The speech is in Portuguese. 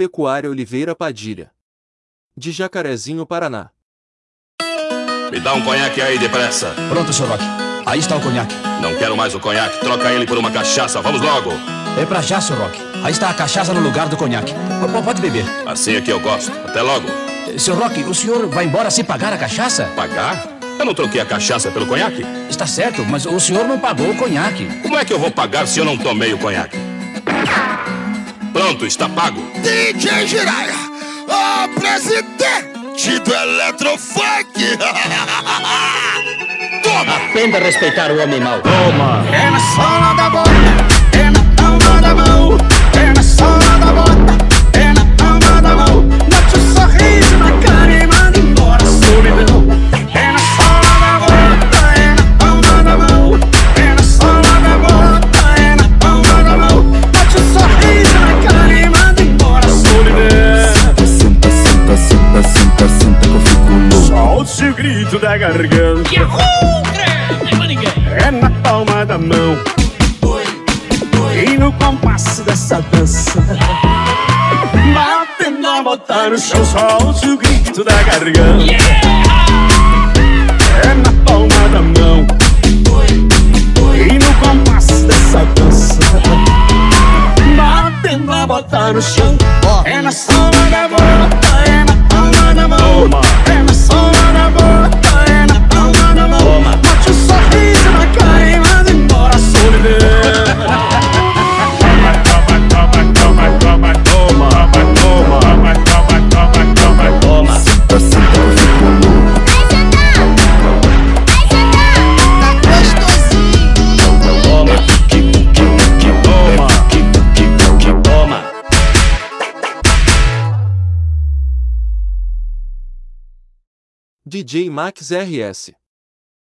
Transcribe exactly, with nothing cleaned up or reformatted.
Agropecuária Oliveira Padilha, de Jacarezinho, Paraná. Me dá um conhaque aí, depressa. Pronto, senhor Roque. Aí está o conhaque. Não quero mais o conhaque. Troca ele por uma cachaça. Vamos logo. É pra já, senhor Roque. Aí está a cachaça no lugar do conhaque. P- Pode beber. Assim é que eu gosto. Até logo. Eh, Senhor Roque, o senhor vai embora sem pagar a cachaça? Pagar? Eu não troquei a cachaça pelo conhaque. Está certo, mas o senhor não pagou o conhaque. Como é que eu vou pagar se eu não tomei o conhaque? Pronto, está pago. D J Jiraiya, o presidente do Eletrofunk. Toma! Aprenda a respeitar o homem mau. Toma! É na sola da bota, é na palma da mão. É na sola da bota, é na palma da mão. Bote um sorriso na cara e manda embora a solidão. É na sola da bota, é na palma da mão. É na sola da bota, é na palma da mão. Bote um sorriso na cara e manda embora a solidão. Senta, senta, senta, senta, senta que eu fico louco. Solte o grito da garganta. Yahoo! Não é ninguém. É na palma da mão. E no compasso dessa dança, batendo a botar no chão. Solte o grito da garganta. É na palma da mão. E no compasso dessa dança, batendo a botar no chão. É na sola da bota, é na palma da mão. É na sola da bota, é na palma da mão. Bote um sorriso na cara e manda embora a solidão. Senta, senta que eu fico louco. D J Max R S